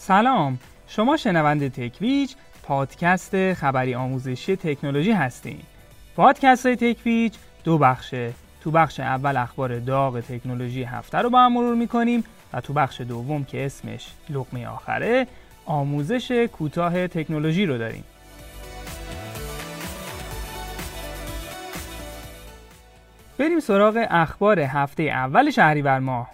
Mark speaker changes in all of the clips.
Speaker 1: سلام، شما شنونده تکویچ پادکست خبری آموزشی تکنولوژی هستین. پادکست های تکویچ دو بخشه. تو بخش اول اخبار داغ تکنولوژی هفته رو با هم مرور میکنیم و تو بخش دوم که اسمش لقمه آخره آموزش کوتاه تکنولوژی رو داریم. بریم سراغ اخبار هفته اول شهریور ماه.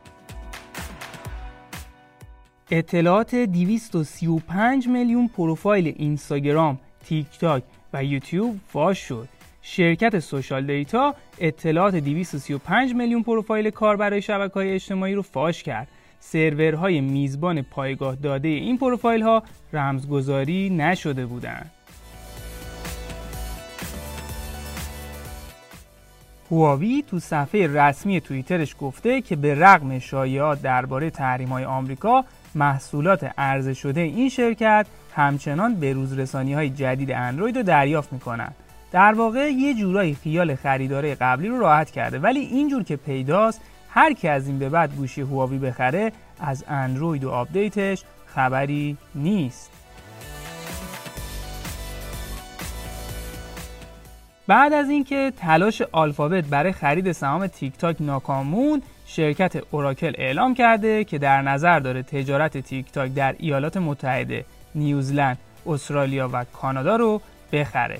Speaker 1: اطلاعات 235 میلیون پروفایل اینستاگرام، تیک تاک و یوتیوب فاش شد. شرکت سوشال دیتا اطلاعات 235 میلیون پروفایل کار برای شبکه‌های اجتماعی رو فاش کرد. سرورهای میزبان پایگاه داده این پروفایل‌ها رمزگذاری نشده بودند. هواوی تو صفحه رسمی توییترش گفته که به رغم شایعات درباره تحریم‌های آمریکا، محصولات عرضه شده این شرکت همچنان به روزرسانی‌های جدید اندروید رو دریافت می‌کنند. در واقع یه جورایی خیال خریدارای قبلی رو راحت کرده، ولی اینجور که پیداست هر کی از این به بعد گوشی هواوی بخره از اندروید و آپدیتش خبری نیست. بعد از اینکه تلاش آلفابت برای خرید سهام تیک تاک ناکام موند، شرکت اوراکل اعلام کرده که در نظر داره تجارت تیک تاک در ایالات متحده، نیوزلند، استرالیا و کانادا رو بخره.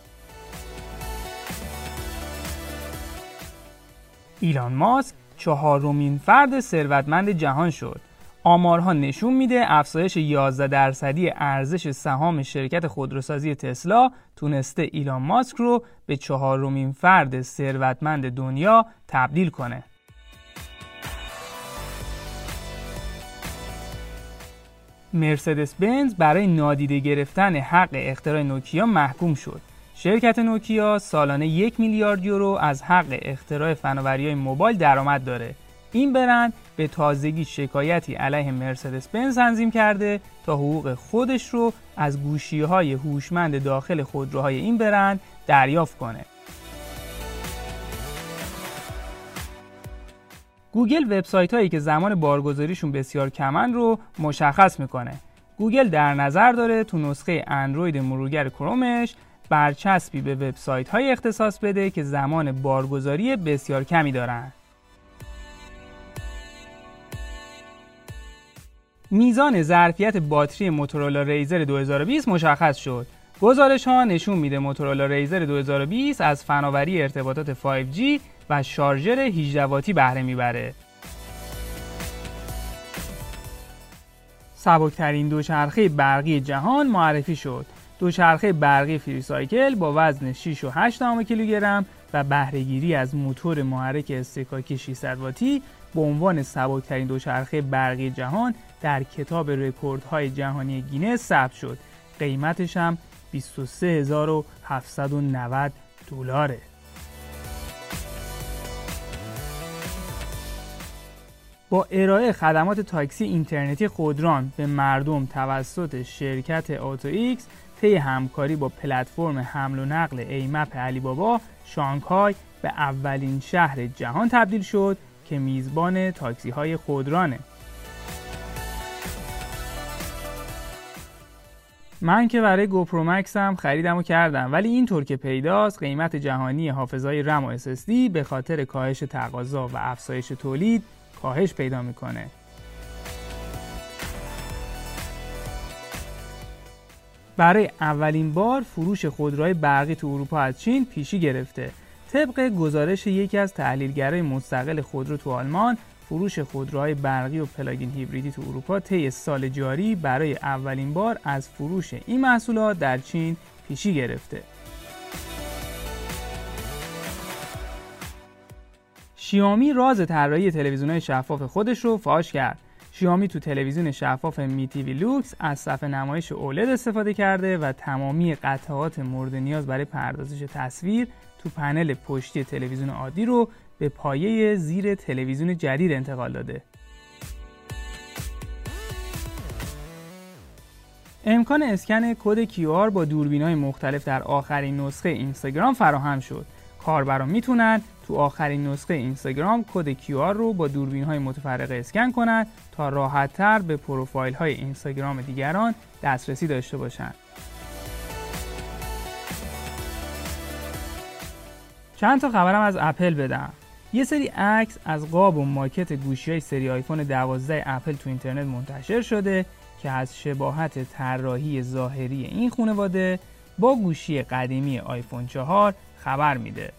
Speaker 1: ایلان ماسک چهارمین فرد ثروتمند جهان شد. آمارها نشون میده افزایش 11% ارزش سهام شرکت خودروسازی تسلا تونسته ایلان ماسک رو به چهارمین فرد ثروتمند دنیا تبدیل کنه. مرسدس بنز برای نادیده گرفتن حق اختراع نوکیا محکوم شد. شرکت نوکیا سالانه 1 میلیارد یورو از حق اختراع فناوری‌های موبایل درآمد داره. این برند به تازگی شکایتی علیه مرسدس بنز تنظیم کرده تا حقوق خودش رو از گوشی‌های هوشمند داخل خودروهای این برند دریافت کنه. گوگل وبسایت‌هایی که زمان بارگذاریشون بسیار کمن رو مشخص میکنه. گوگل در نظر داره تو نسخه اندروید مرورگر کرومش برچسبی به وبسایت‌های اختصاص بده که زمان بارگذاری بسیار کمی دارن. میزان ظرفیت باتری موتورولا ریزر 2020 مشخص شد. گزارش‌ها نشون میده موتورولا ریزر 2020 از فناوری ارتباطات 5G و شارژر 18 واتی بهره میبره. سبکترین دوچرخه برقی جهان معرفی شد. دوچرخه برقی فریسایکل با وزن 6.8 کیلوگرم و بهره‌گیری از موتور محرک استکاکی 600 واتی به عنوان سبکترین دوچرخه برقی جهان در کتاب رکوردهای جهانی گینس ثبت شد. قیمتش هم 23790 دلاره. با ارائه خدمات تاکسی اینترنتی خودران به مردم توسط شرکت آتو ایکس طی همکاری با پلتفرم حمل و نقل ایمپ علی بابا، شانگهای به اولین شهر جهان تبدیل شد که میزبان تاکسی های خودرانه. من که برای گوپرو مکس هم خریدم و کردم، ولی اینطور که پیداست قیمت جهانی حافظه‌های رم و SSD به خاطر کاهش تقاضا و افزایش تولید کاهش پیدا میکنه. برای اولین بار فروش خودروهای برقی تو اروپا از چین پیشی گرفته. طبق گزارش یکی از تحلیلگرای مستقل خودرو تو آلمان، فروش خودروهای برقی و پلاگین هیبریدی تو اروپا طی سال جاری برای اولین بار از فروش این محصولات در چین پیشی گرفته. شیائومی راز طراحی تلویزیون‌های شفاف خودش رو فاش کرد. شیائومی تو تلویزیون شفاف می تیوی لوکس از صفحه نمایش اولد استفاده کرده و تمامی قطعات مورد نیاز برای پردازش تصویر تو پنل پشتی تلویزیون عادی رو به پایه زیر تلویزیون جدید انتقال داده. امکان اسکن کد QR با دوربین‌های مختلف در آخرین نسخه اینستاگرام فراهم شد. کاربران میتونن تو آخرین نسخه اینستاگرام کد QR رو با دوربین‌های متفرقه اسکن کنن تا راحت‌تر به پروفایل‌های اینستاگرام دیگران دسترسی داشته باشن. چند تا خبرم از اپل بدم. یه سری عکس از قاب و ماکت گوشی‌های سری آیفون 12 اپل تو اینترنت منتشر شده که از شباهت طراحی ظاهری این خانواده با گوشی قدیمی آیفون 4 خبر میده.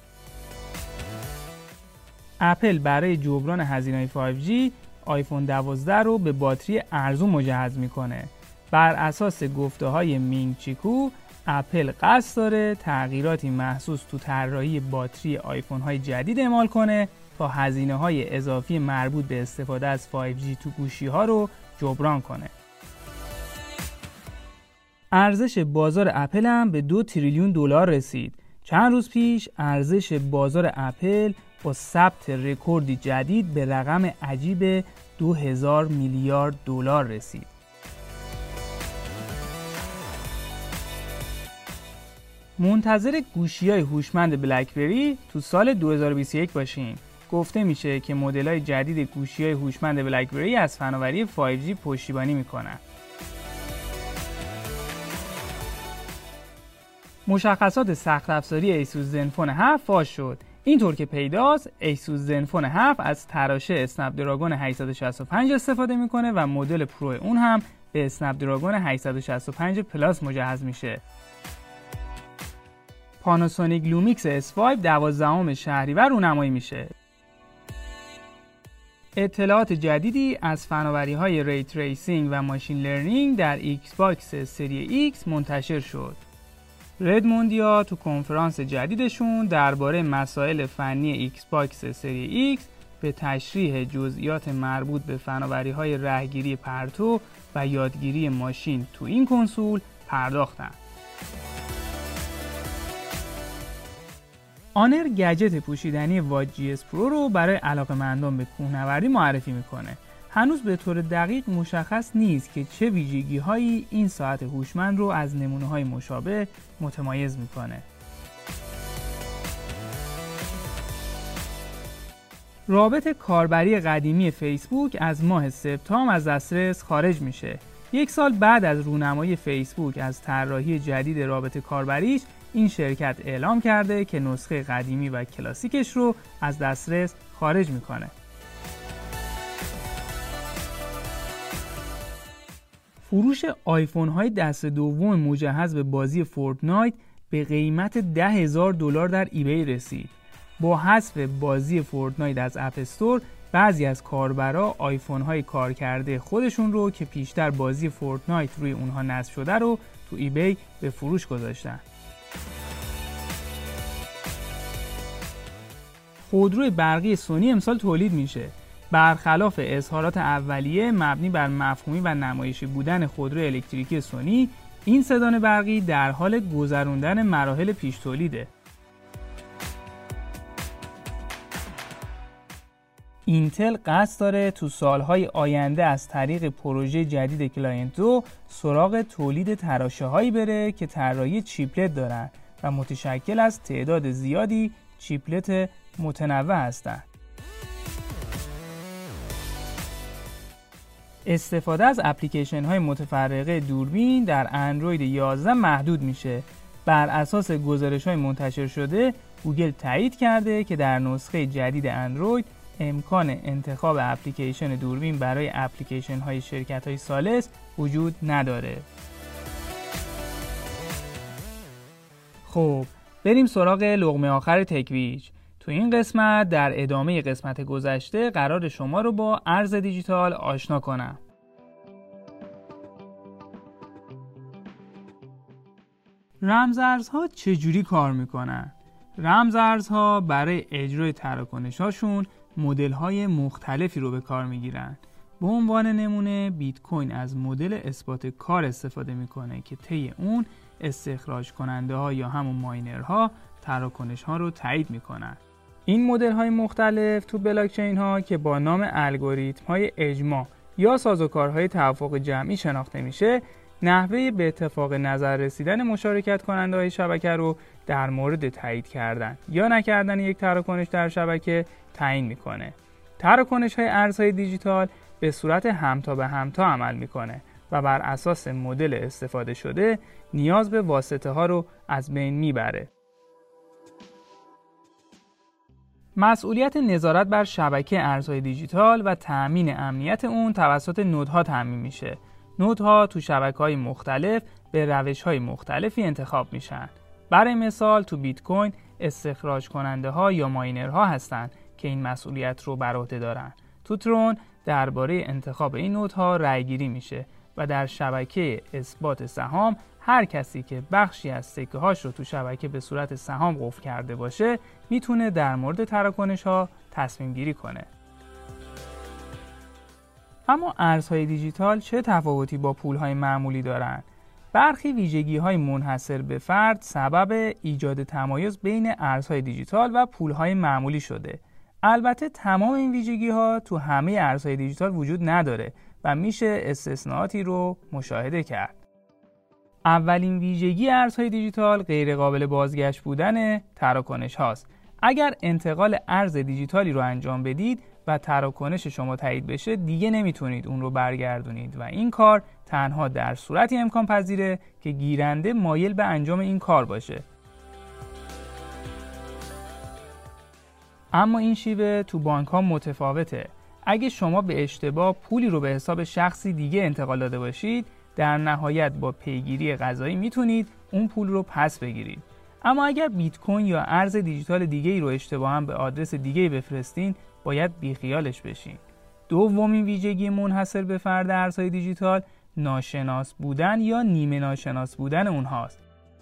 Speaker 1: اپل برای جبران هزینه‌های 5G آیفون 12 رو به باتری ارزون مجهز میکنه. بر اساس گفته‌های مینگ چیکو، اپل قصد داره تغییراتی محسوس تو طراحی باتری آیفون‌های جدید اعمال کنه تا هزینه‌های اضافی مربوط به استفاده از 5G تو گوشی‌ها رو جبران کنه. ارزش بازار اپل هم به 2 تریلیون دلار رسید. چند روز پیش ارزش بازار اپل با ثبت رکوردی جدید به رقم عجیب 2000 میلیارد دلار رسید. منتظر گوشی‌های هوشمند بلکبری تو سال 2021 باشین. گفته میشه که مدل‌های جدید گوشی‌های هوشمند بلکبری از فناوری 5G پشتیبانی میکنن. مشخصات سخت افزاری ایسوس زنفون 7 فاش شد. اینطور که پیداست ایسوس زنفون 7 از تراشه اسنپ دراگون 865 استفاده میکنه و مدل پرو اون هم به اسنپ دراگون 865 پلاس مجهز میشه. پاناسونیک لومیکس S5 12 شهریور رونمایی میشه. اطلاعات جدیدی از فناوری‌های ری تریسینگ و ماشین لرنینگ در ایکس باکس سری ایکس منتشر شد. ردموندیا تو کنفرانس جدیدشون درباره مسائل فنی ایکس باکس سری ایکس به تشریح جزئیات مربوط به فناوری‌های رهگیری پرتو و یادگیری ماشین تو این کنسول پرداختند. آنر گجت پوشیدنی وات GS پرو رو برای علاقه‌مندان به کوهنوردی معرفی میکنه. هنوز به طور دقیق مشخص نیست که چه ویژگی‌هایی این ساعت هوشمند رو از نمونه‌های مشابه متمایز میکنه. رابط کاربری قدیمی فیسبوک از ماه سپتامبر از دسترس خارج میشه. 1 سال بعد از رونمایی فیسبوک از طراحی جدید رابط کاربریش، این شرکت اعلام کرده که نسخه قدیمی و کلاسیکش رو از دسترس خارج میکنه. فروش آیفون های دست دوم مجهز به بازی فورتنایت به قیمت $10,000 در ایبی رسید. با حذف بازی فورتنایت از اپ استور، بعضی از کاربرا آیفون های کارکرده خودشون رو که پیشتر بازی فورتنایت روی اونها نصب شده رو تو ایبی به فروش گذاشتن. خودروی برقی سونی امسال تولید میشه. برخلاف اظهارات اولیه مبنی بر مفهومی و نمایشی بودن خودروی الکتریکی سونی، این سدان برقی در حال گذراندن مراحل پیش تولیده. اینتل قصد داره تو سالهای آینده از طریق پروژه جدید کلاینت 2 سراغ تولید تراشه‌هایی بره که طراحی چیپلت دارن و متشکل از تعداد زیادی چیپلت متنوع هستند. استفاده از اپلیکیشن های متفرقه دوربین در اندروید 11 محدود میشه. بر اساس گزارش های منتشر شده، گوگل تایید کرده که در نسخه جدید اندروید امکان انتخاب اپلیکیشن دوربین برای اپلیکیشن های شرکت های ثالث وجود نداره. خب بریم سراغ لقمه آخر تکویج. تو این قسمت در ادامه قسمت گذشته قرار شما رو با ارز دیجیتال آشنا کنم. رمزارزها چجوری کار میکنن؟ رمزارزها برای اجرای تراکنش‌هاشون مدل‌های مختلفی رو به کار میگیرن. به عنوان نمونه بیت کوین از مدل اثبات کار استفاده میکنه که طی اون استخراج کننده ها یا همون ماینرها تراکنش ها رو تایید میکنن. این مدل های مختلف تو بلاکچین ها که با نام الگوریتم های اجماع یا سازوکارهای توافق جمعی شناخته میشه، نحوه به اتفاق نظر رسیدن مشارکت کننده های شبکه رو در مورد تایید کردن یا نکردن یک تراکنش در شبکه تعیین میکنه. تراکنش‌های ارزهای دیجیتال به صورت همتا به همتا عمل میکنه و بر اساس مدل استفاده شده نیاز به واسطه ها رو از بین میبره. مسئولیت نظارت بر شبکه ارزهای دیجیتال و تأمین امنیت اون توسط نودها تأمین میشه. نودها تو شبکه‌های مختلف به روش‌های مختلفی انتخاب میشن. برای مثال تو بیت کوین استخراج کننده ها یا ماینرها هستن که این مسئولیت رو بر عهده دارن. تو ترون درباره انتخاب این نودها رأی‌گیری میشه و در شبکه اثبات سهام هر کسی که بخشی از سکه‌هاش رو تو شبکه به صورت سهام قفل کرده باشه میتونه در مورد تراکنش‌ها تصمیم گیری کنه. اما ارزهای دیجیتال چه تفاوتی با پول‌های معمولی دارن؟ برخی ویژگی‌های منحصر به فرد سبب ایجاد تمایز بین ارزهای دیجیتال و پول‌های معمولی شده. البته تمام این ویژگی‌ها تو همه ارزهای دیجیتال وجود نداره و میشه استثناءاتی رو مشاهده کرد. اولین ویژگی ارزهای دیجیتال غیر قابل بازگشت بودن تراکنش هاست. اگر انتقال ارز دیجیتالی رو انجام بدید و تراکنش شما تایید بشه دیگه نمیتونید اون رو برگردونید و این کار تنها در صورتی امکان پذیره که گیرنده مایل به انجام این کار باشه. اما این شیوه تو بانک ها متفاوته. اگه شما به اشتباه پولی رو به حساب شخصی دیگه انتقال داده باشید در نهایت با پیگیری قضایی میتونید اون پول رو پس بگیرید. اما اگر بیت کوین یا ارز دیجیتال دیگه‌ای رو اشتباهاً به آدرس دیگه‌ای بفرستین باید بیخیالش بشین. دومین ویژگی منحصر به فرد ارزهای دیجیتال ناشناس بودن یا نیمه ناشناس بودن اونهاست.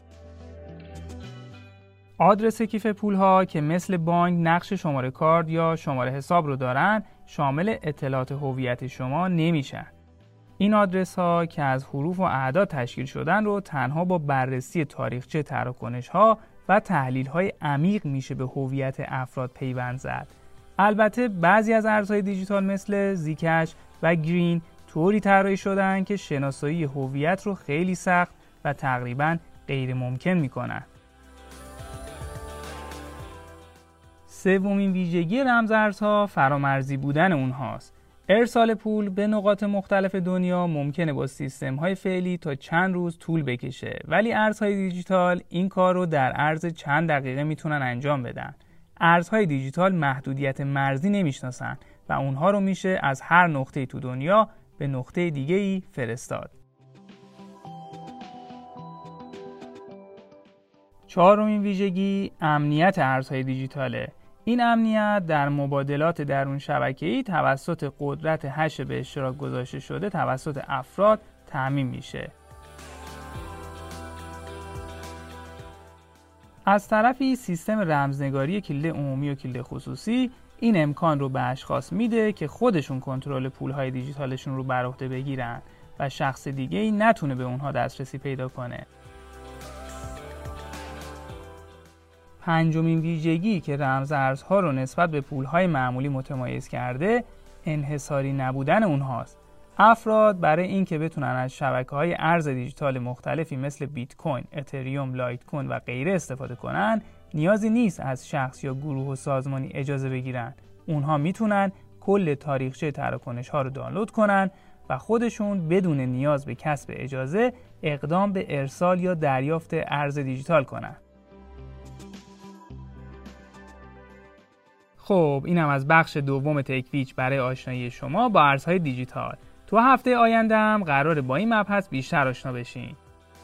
Speaker 1: آدرس کیف پول‌ها که مثل بانک نقش شماره کارت یا شماره حساب رو دارن شامل اطلاعات هویت شما نمیشن. این آدرس‌ها که از حروف و اعداد تشکیل شدن رو تنها با بررسی تاریخچه تراکنش‌ها و تحلیل‌های عمیق میشه به هویت افراد پیوند زد. البته بعضی از ارزهای دیجیتال مثل زیکش و گرین طوری طراحی شدن که شناسایی هویت رو خیلی سخت و تقریباً غیر ممکن میکنن. سومین ویژگی رمزارزها فرامرزی بودن اونهاست. ارسال پول به نقاط مختلف دنیا ممکنه با سیستم‌های فعلی تا چند روز طول بکشه، ولی ارزهای دیجیتال این کار رو در عرض چند دقیقه میتونن انجام بدن. ارزهای دیجیتال محدودیت مرزی نمیشناسن و اونها رو میشه از هر نقطه‌ای تو دنیا به نقطه دیگه‌ای فرستاد. چهارمین ویژگی امنیت ارزهای دیجیتاله. این امنیت در مبادلات درون شبکه‌ای توسط قدرت هش به اشتراک گذاشته شده توسط افراد تأمین میشه. از طرفی سیستم رمزنگاری کلید عمومی و کلید خصوصی این امکان رو به اشخاص میده که خودشون کنترل پول‌های دیجیتالشون رو بر عهده بگیرن و شخص دیگه‌ای نتونه به اونها دسترسی پیدا کنه. پنجمین ویژگی که رمز ارزها رو نسبت به پول‌های معمولی متمایز کرده انحصاری نبودن اونهاست. افراد برای اینکه بتونن از شبکه‌های ارز دیجیتال مختلفی مثل بیت کوین، اتریوم، لایت کوین و غیره استفاده کنن نیازی نیست از شخص یا گروه و سازمانی اجازه بگیرن. اونها میتونن کل تاریخچه تراکنش‌ها رو دانلود کنن و خودشون بدون نیاز به کسب اجازه اقدام به ارسال یا دریافت ارز دیجیتال کنن. خب اینم از بخش دوم تکویچ برای آشنایی شما با ارزهای دیجیتال. تو هفته آینده هم قراره با این مبحث بیشتر آشنا بشین.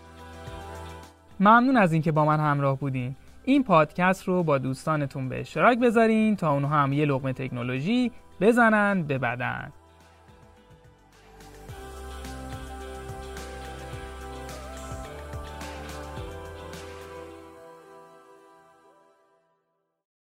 Speaker 1: ممنون از اینکه با من همراه بودین. این پادکست رو با دوستانتون به اشتراک بذارین تا اونها هم یه لقمه تکنولوژی بزنن به بدن.